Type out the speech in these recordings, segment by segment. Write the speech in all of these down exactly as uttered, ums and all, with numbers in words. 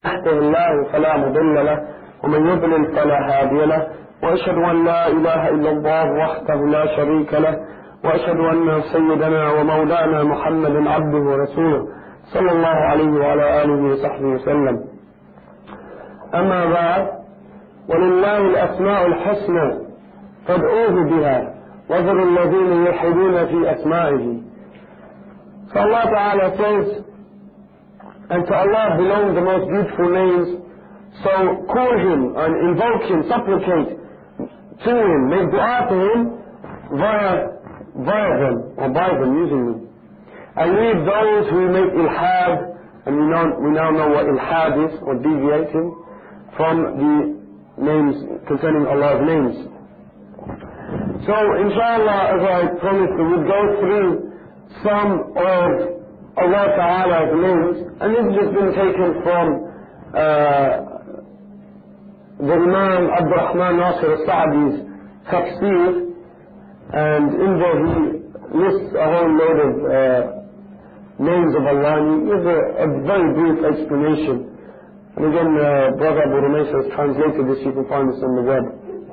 يهده الله فلا مضل له ومن يضلل فلا هادي له، وأشهد أن لا إله إلا الله وحده لا شريك له، وأشهد أن سيدنا ومولانا محمد عبده ورسوله صلى الله عليه وعلى آله وصحبه وسلم. أما بعد، ولله الأسماء الحسنى فادعوه بها وذروا الذين يلحدون في أسمائه. So Allah Ta'ala says, and to Allah belong the most beautiful names, so call Him and invoke Him, supplicate to Him, make dua to Him via, via them, or by them, using them. And leave those who make ilhad, and we now, we now know what ilhad is, or deviating from the names, concerning Allah's names. So inshallah, as I promised, we will go through some of Allah Ta'ala's names, and this has just been taken from uh, the Imam Abdul Rahman Nasir al-Sa'di's tafsir, and in there he lists a whole load of uh, names of Allah, and he gives a, a very brief explanation. And again, uh, Brother Abu Rumaysa has translated this, you can find this on the web.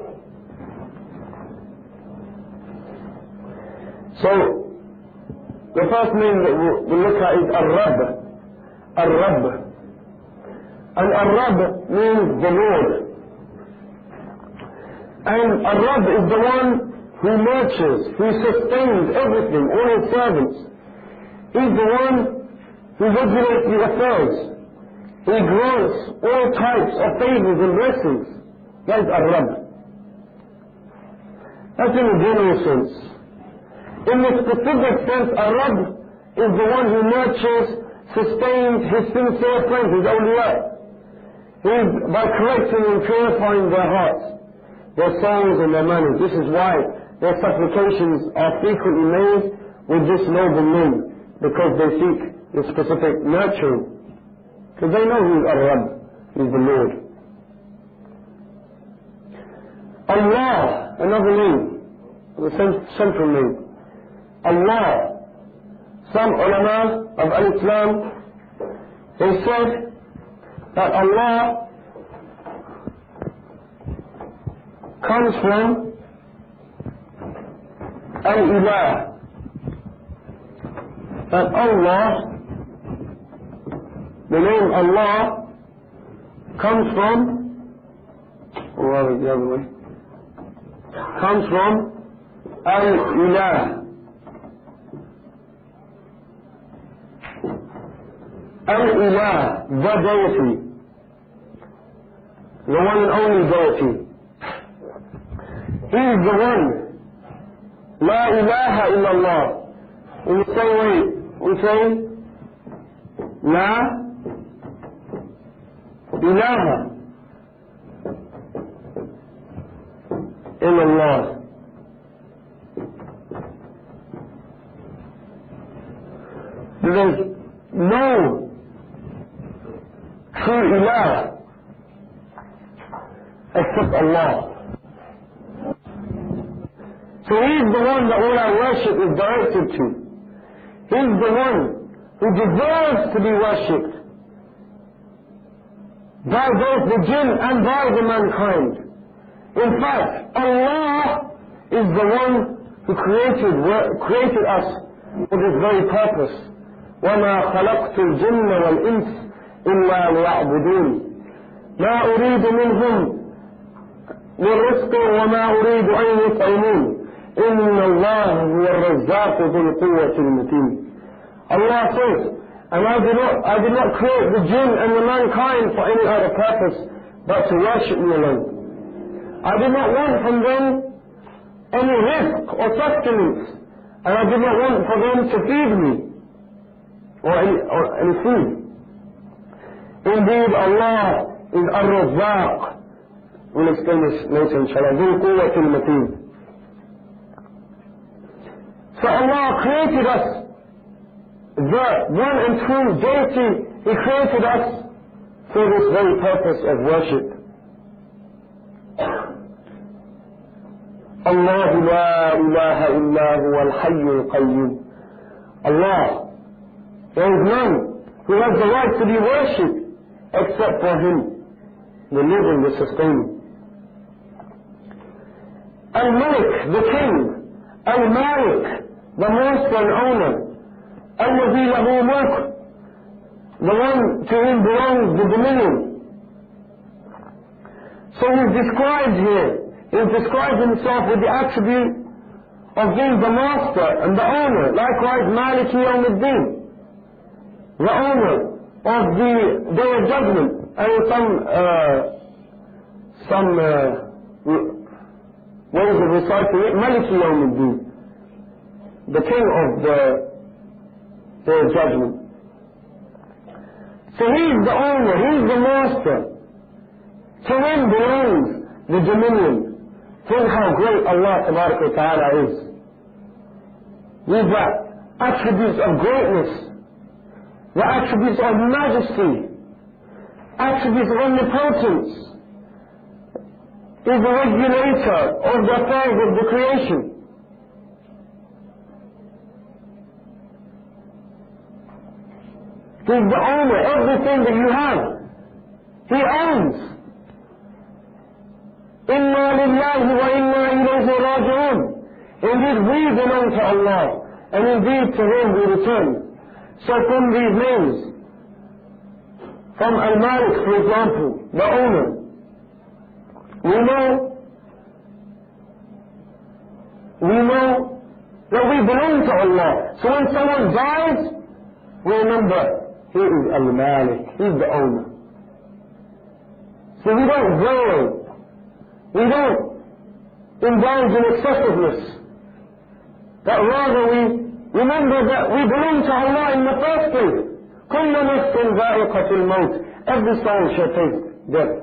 So, the first name that we'll, we'll look at is Ar-Rabb. Ar-Rabb. And Ar-Rabb means the Lord. And Ar-Rabb is the one who nurtures, who sustains everything, all His servants. He's the one who regulates the affairs. He grants all types of favors and blessings. That is Ar-Rabb. That's in a general sense. In the specific sense, Ar-Rabb is the one who nurtures, sustains His sincere friends, His awliya. He is by correcting and purifying their hearts, their souls and their manners. This is why their supplications are frequently made with this noble name, because they seek the specific nurturing. Because they know who is Ar-Rabb, He is the Lord. Allah, another name, the central name. Allah, some ulama of al-Islam, they said that Allah comes from al-Ilah, that Allah, the name Allah, comes from, or rather the other way, comes from al-Ilah. Al-Ilah, the deity, the one and only deity. He is the one. La ilaha illallah. In the same way, we say, La ilaha illallah. There is no true ilah except Allah. So He is the one that all our worship is directed to. He is the one who deserves to be worshipped by both the jinn and by the mankind. In fact, Allah is the one who created, created us for this very purpose. وَمَا خَلَقْتُ الْجِنَّ وَالْإِنسِ إِلَّا لِيَعْبُدُونِ مَا أُرِيدُ مِنْهُمْ مِنْ رِزْقٍ وَمَا أُرِيدُ أَنْ يُطْعِمُونِ إِنَّ اللَّهَ هُوَ الرَّزَّاقُ ذُو الْقُوَّةِ الْمَتِينِ. Allah says, and I did not, I did not create the jinn and the mankind for any other purpose but to worship me alone. I did not want from them any rizq or sustenance, and I did not want for them to feed me or any, or any food. Indeed, Allah is Ar-Razzaq. We'll explain this later, inshallah. ذُو الْقُوَّةِ الْمَتِينِ. So Allah created us, the one and true deity. He created us for this very purpose of worship. Allah la ilaha illa huwa al-hayy al-qayyum. Allah, there is none who has the right to be worshipped except for Him, the living, the sustaining. Al-Malik, the King. Al-Malik, the master and owner. الذي له ملك, the one to whom belongs the dominion. So he's described here, he's described himself with the attribute of being the master and the owner. Likewise, Maliki Yawmuddin, the owner of the Day of Judgment. And some, uh, some uh, ways of reciting it, Maliki Yawmuddin, the king of the Day of Judgment. So he's the owner, he's the master. To him belongs the dominion. Think how great Allah Tabaraka wa Ta'ala is. With the attributes of greatness, the attributes of majesty, attributes of omnipotence, is the regulator of the affairs of the creation. He's the owner, everything that you have, He owns. Inna lillahi wa inna ilayhi raji'un. Indeed, we belong to Allah, and indeed to Him we return. So from these names, from Al-Malik, for example, the owner, we know, we know that we belong to Allah. So when someone dies, we remember, He is Al-Malik, He's the owner. So we don't grow, we don't indulge in excessiveness, but rather we remember that we belong to Allah in the first place. كُلُّ نَفْسٍ ذَائِقَةُ الْمَوْتِ. Every soul shall taste death.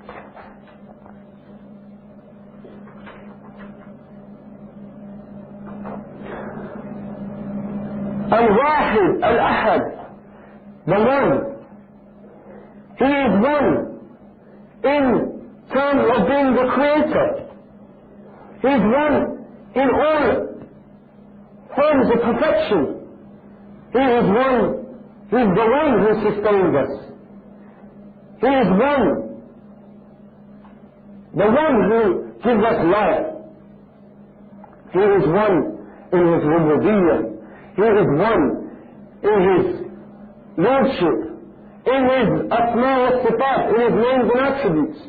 Al-Wahid, Al-Ahad, the one. He is one in terms of being the creator. He is one in all forms of perfection. He is one, He is the one who sustains us. He is one, the one who gives us life. He is one in His rububiyyah. He is one in His lordship, in His asma wa sifat, in His names and attributes.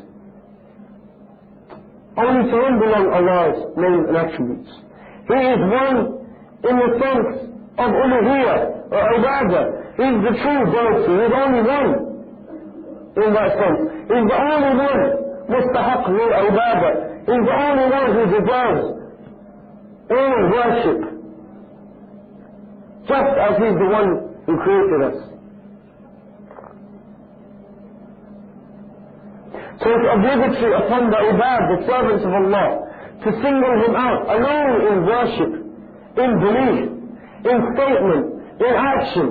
Only to Him belong Allah's names and attributes. He is one in the sense of uluhiyyah or ibadah. He is the true deity. He is only one in that sense. He is the only one mustahaq lil ibadah. He is the only one who deserves all worship, just as He is the one who created us. So it's obligatory upon the ibad, the servants of Allah, to single Him out alone in worship, in belief, in statement, in action,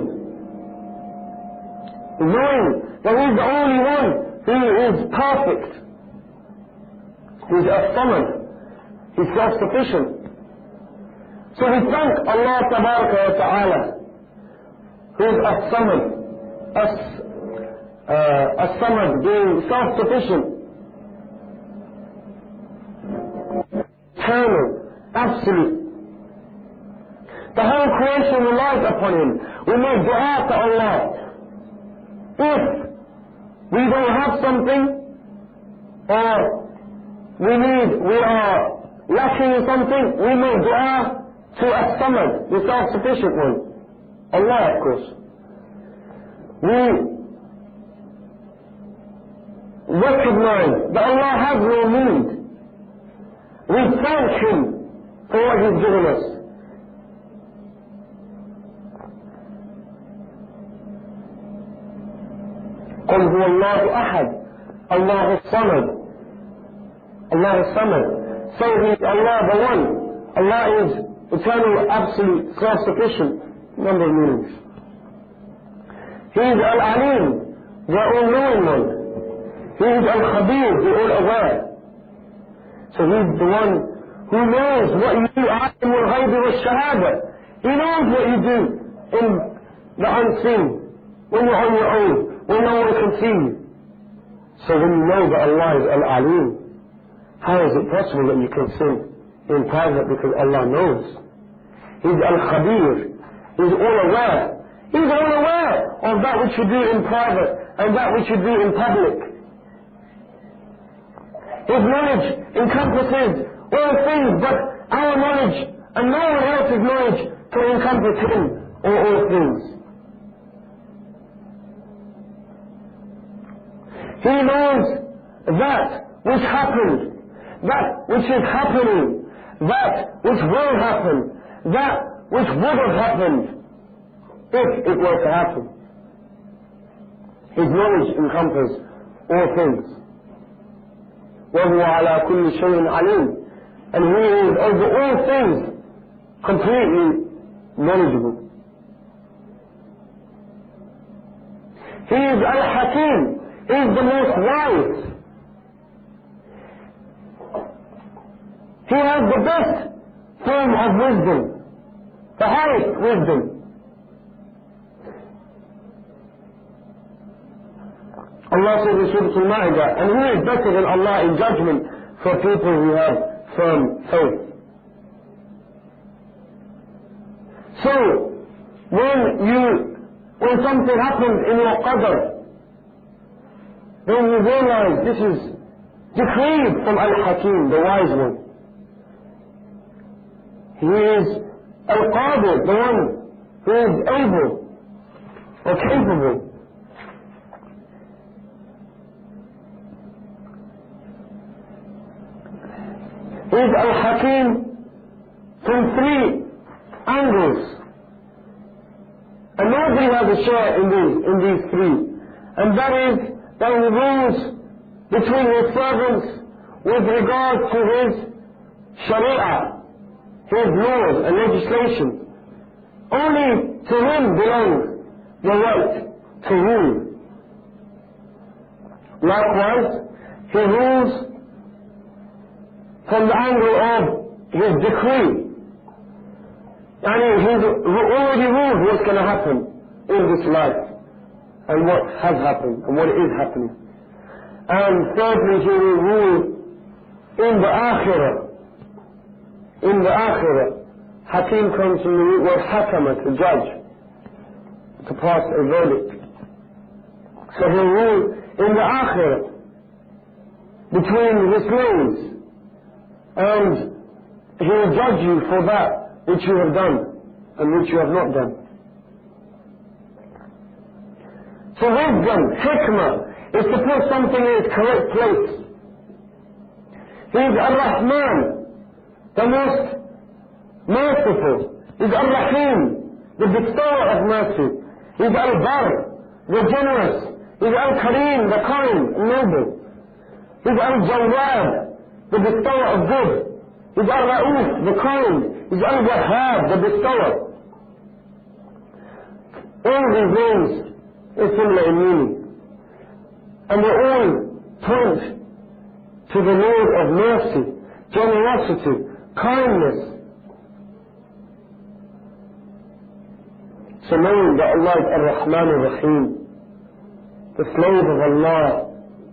knowing that He is the only one who is perfect, He is as-samad, He is self-sufficient. So we thank Allah Tabaraka wa Ta'ala, who is as-samad, as uh, as-samad, being self-sufficient, eternal, absolute. The whole creation relies upon Him. We make dua to Allah. If we don't have something, or we need, we are lacking in something, we make dua to as-samad, the self-sufficient one. Allah, of course. We recognize that Allah has no need. We thank Him for what He's given us. قل هو الله أحد الله الصمد Allah الصمد. Say He is Allah the One. Allah is eternal, absolute, self-sufficient. Number of meanings. He is Al-Alim, the all-knowing one. He is Al-Khabir, the all-aware. So He is the one who knows what you do, عالم الغيب والشهادة. He knows what you do in the unseen, when you're on your own, when no one can see you. So when you know that Allah is Al-Alim, how is it possible that you can sin in private because Allah knows? He's Al-Khabir. He's all aware. He's all aware of that which you do in private and that which you do in public. His knowledge encompasses all things, but our knowledge and no one else's knowledge can encompass Him or all things. He knows that which happened, that which is happening, that which will happen, that which would have happened if it were to happen. His knowledge encompasses all things. وَهُوَ عَلَى كُلِّ شَيْءٍ عَلِيمٍ. And He is over all things completely knowledgeable. He is Al-Hakim. He is the most wise. He has the best form of wisdom, the highest wisdom. Allah says in Surah Al-Ma'idah, and who is better than Allah in judgment for people who have firm faith? So, when you, when something happens in your qadr, then you realize this is decreed from Al-Hakim, the wise one. He is Al-Qadir, the one who is able or capable. He is Al-Hakim from three angles. And nobody has a share in these, in these three. And that is that He rules between His servants with regard to His Sharia, His laws and legislation. Only to Him belongs the right to rule. Likewise, He rules from the angle of His decree. And He's already ruled what's going to happen in this life, and what has happened, and what is happening. And thirdly, He will rule in the Akhirah. In the Akhirah. Hakim comes from the root word Hakama, to judge, to pass a verdict. So He'll rule in the Akhirah between His slaves, and He will judge you for that which you have done and which you have not done. So wisdom, hikmah, is to put something in its correct place. He is Ar-Rahman, the most merciful. He is Ar-Rahim, the bestower of mercy. He is Al-Bar, the generous. He is Al-Kareem, the kind and noble. He is Al-Jawad, the bestower of good. He is Al-Ra'uf, the kind. He is Al-Wahhab, the bestower. All these names are similar in meaning. And they all point to the Lord of mercy, generosity, kindness. So knowing that Allah is Ar-Rahman Ar-Rahim, the slave of Allah,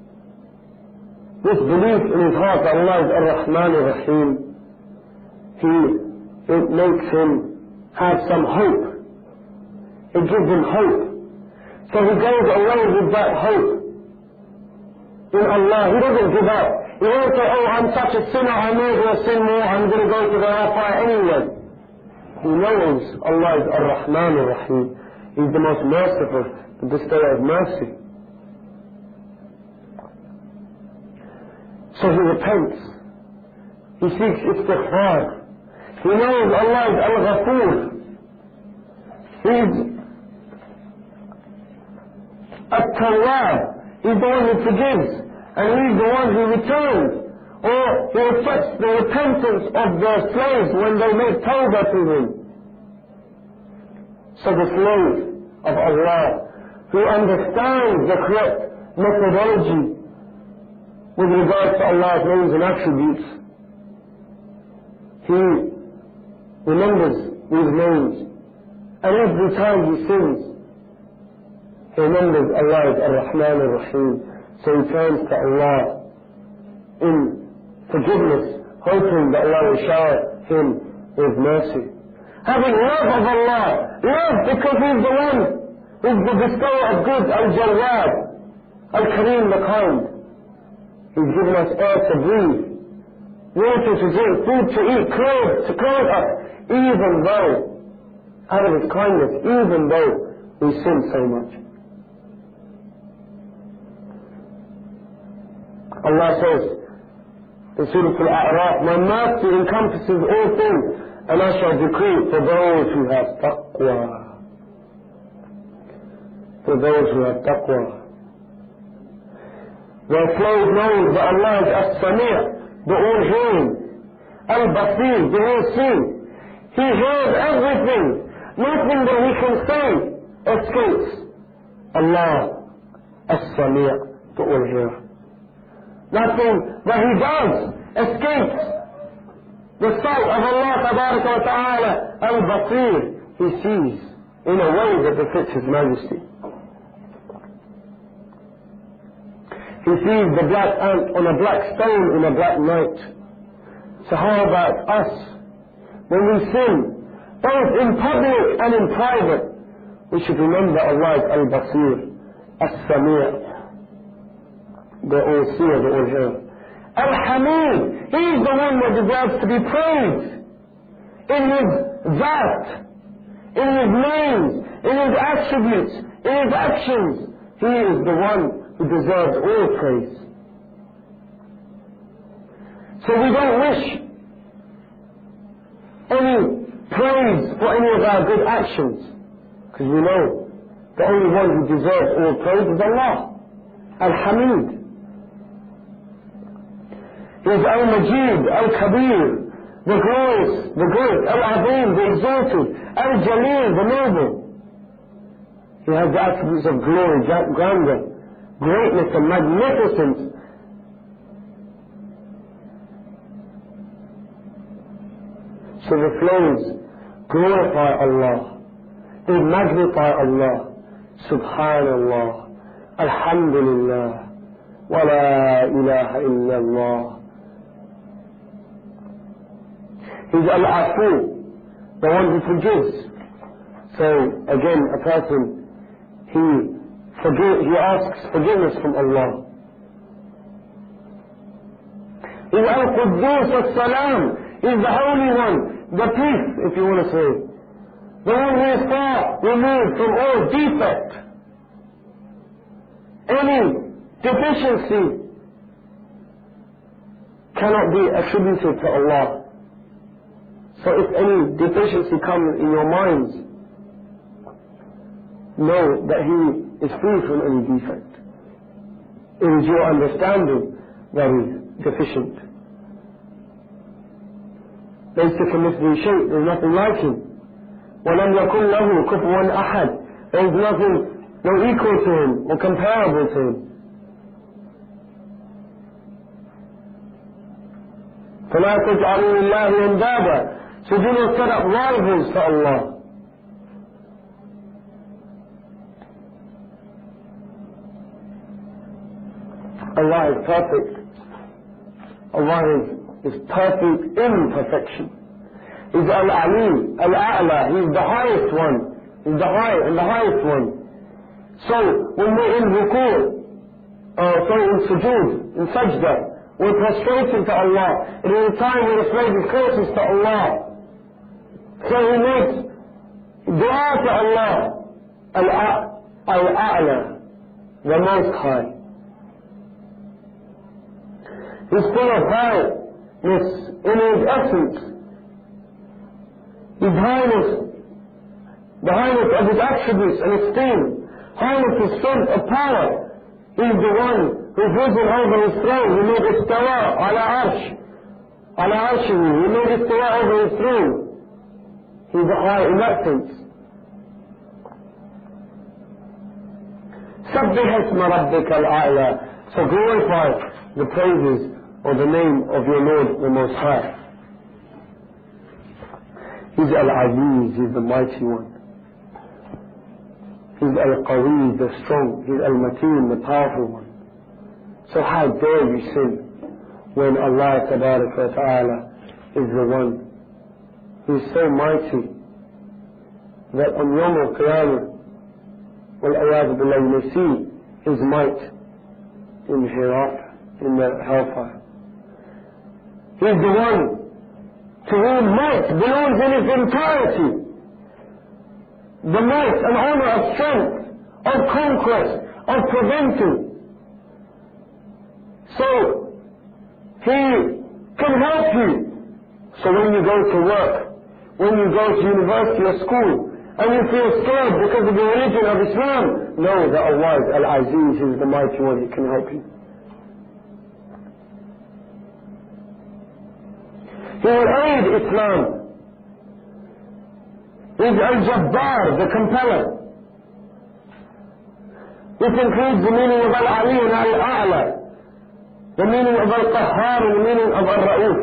this belief in his heart that Allah is Ar-Rahman Ar-Rahim, he, it makes him have some hope. It gives him hope. So he goes away with that hope in Allah. He doesn't give up. He won't say, oh, I'm such a sinner, I may as well sin more, I'm going to go to the hellfire anyway. He knows Allah is Ar-Rahman Ar-Rahim. He's the most merciful, the bestower of mercy. So he repents. He seeks istighfar. He knows Allah is Al-Ghafoor. He's At-Tawwab. He's the one who forgives, and He's the one who returns, or He accepts the repentance of their slaves when they make tawbah to Him. So the slave of Allah, who understands the correct methodology with regard to Allah's names and attributes, he remembers these names, and every time he sins, He remembers Allah is Ar-Rahman Ar-Rahim. So he turns to Allah in forgiveness, hoping that Allah will shower him with mercy. Having love of Allah, love because He's the one who's the bestower of good, Al-Jawad, Al-Kareem, the kind. He's given us air to breathe, water to drink, food to eat, clothes to clothe us, even though, out of His kindness, even though we sin so much. Allah says in Surah Al-A'raf, my mercy encompasses all things, and I shall decree for those who have taqwa. For those who have taqwa. Their flows knows that Allah is As-Sami', the all-hearing, Al-Basir, the all-seeing. He hears everything. Nothing that He can say escapes Allah, As-Sami', the all-hearer. Nothing that He does escapes the sight of Allah Tabaraka wa Ta'ala, Al-Basir. He sees in a way that befits His Majesty. He sees the black ant on a black stone in a black night. So how about us? When we sin, both in public and in private, we should remember Allah is Al-Basir, As-Sami', the all-seer, the all-hearer. Al-Hamid, He is the one that deserves to be praised in His Zat, in His names, in His attributes, in His actions. He is the one who deserves all praise. So we don't wish any praise for any of our good actions, because we know the only one who deserves all praise is Allah, Al-Hamid. He is Al-Majid, Al-Kabir, the glorious, the great, Al-Azim, the exalted, Al-Jaleel, the noble. He has the attributes of glory, grandeur, greatness and magnificence. So the flows glorify Allah, they magnify Allah. Subhanallah, Alhamdulillah, wa la ilaha illallah. He's Al-Afu, the one who forgives. So again, a person, he forgive, he asks forgiveness from Allah. He's Al-Quddus As-Salam. He's the Holy One, the peace, if you want to say. The one who is far removed from all defect, any deficiency cannot be attributed to Allah. So if any deficiency comes in your minds, know that He is free from any defect. It is your understanding that is deficient. ليس كمثله شيء, there is nothing like Him. وَلَمْ يَكُنْ لَهُ كُفُوًا أَحَدٌ, there is nothing, no equal to Him or comparable to Him. فَلَا تَجْعَلُوا لِلَّهِ أَنْدَادًا, so do not set up rivals to Allah. Allah is perfect. Allah is, is perfect in perfection. He's Al-Alim, Al-A'la, He's the highest one. He's the high and the highest one. So when we're in ruku', uh, so in sujood, in sajda, we're prostrating to Allah. It is a time when the slave is closest to Allah. So he makes dua to Allah, Al-A'la, the Most High. He's full of highness in His essence. His highness, the highness of His attributes and esteem, highness of strength, of power. He's the one who's risen over His throne. He made istawa ala arsh, ala arshihi. He made istawa over His throne. He's high in that sense. سبح اسم ربك الأعلى, so glorify the praises or the name of your Lord the Most High. He's Al-Aziz, He's the Mighty One. He's Al-Qawi, the strong. He's Al-Mateen, the powerful one. So how dare you sin when Allah Tabaraka wa Ta'ala is the one who is so mighty that on Yawm al-Qiyamah, wal-Iyadhu Billah, you may see His might in the hereafter, in the hellfire. He's the one to whom might belongs in its entirety. The might and honor of strength, of conquest, of preventing. So, He can help you. So when you go to work, when you go to university or school, and you feel scared because of the religion of Islam, know that Allah is Al-Aziz, He is the mighty one, He can help you. He will aid Islam. He is Al-Jabbar, the compeller. This includes the meaning of Al-Ali and Al-A'la, the meaning of Al-Qahhar and the meaning of Al-Ra'uf.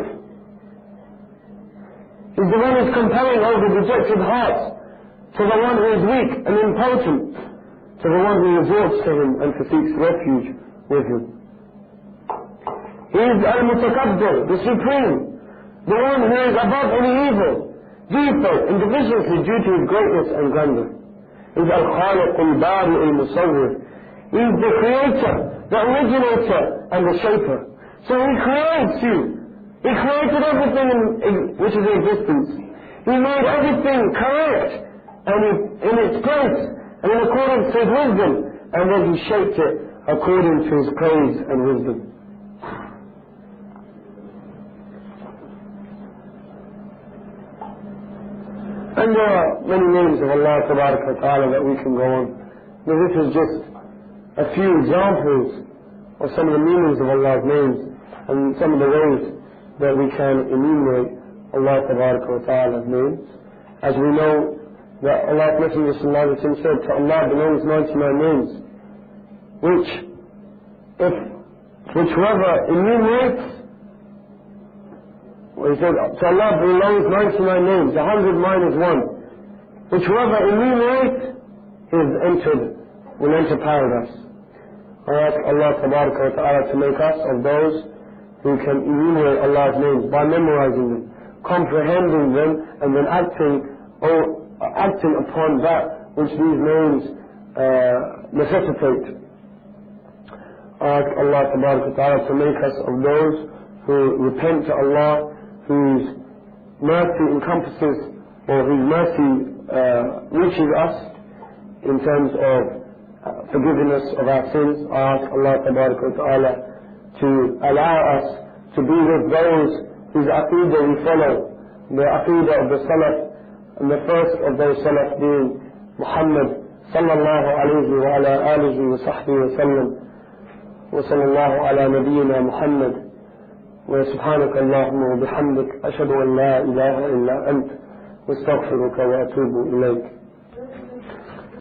He's the one who is compelling over dejected hearts, to the one who is weak and impotent, to the one who resorts to Him and seeks refuge with Him. He is Al-Mutakabbir, the Supreme, the one who is above any evil, defect and deficiency due to His greatness and grandeur. He is Al-Khaliq Al-Bari Al-Musawwir. He is the Creator, the Originator and the Shaper. So He creates you. He created everything in, which is in existence. He made everything correct and in its place and in accordance to His wisdom, and then He shaped it according to His praise and wisdom. And there are many names of Allah Tabaraka wa Ta'ala that we can go on. Now this is just a few examples of some of the meanings of Allah's names and some of the ways that we can enumerate Allah Tabaraka wa Ta'ala's names. As we know that Allah's Messenger Sallallahu Alaihi Wasallam said, to Allah belongs ninety-nine names, which, if, which whoever enumerates, well, he said, to Allah belongs ninety-nine names, a hundred minus one, which whoever enumerates is entered, will enter paradise. I ask Allah Tabaraka wa Ta'ala to make us of those who can enumerate Allah's names by memorizing them, comprehending them, and then acting or acting upon that which these names uh, necessitate. I ask Allah Tabaraka wa Ta'ala to make us of those who repent to Allah, whose mercy encompasses, or whose mercy uh, reaches us in terms of uh, forgiveness of our sins. I ask Allah Tabaraka wa Ta'ala to allow us to be with those whose aqidah we follow, the aqidah of the Salaf, and the first of those Salaf being Muhammad sallallahu alayhi wa ala alihi wa sahbihi wa sallam, wa sallallahu ala nabiyyina Muhammad. وسبحانك اللهم وبحمدك أشهد أن لا إله إلا أنت واستغفرك وأتوب إليك.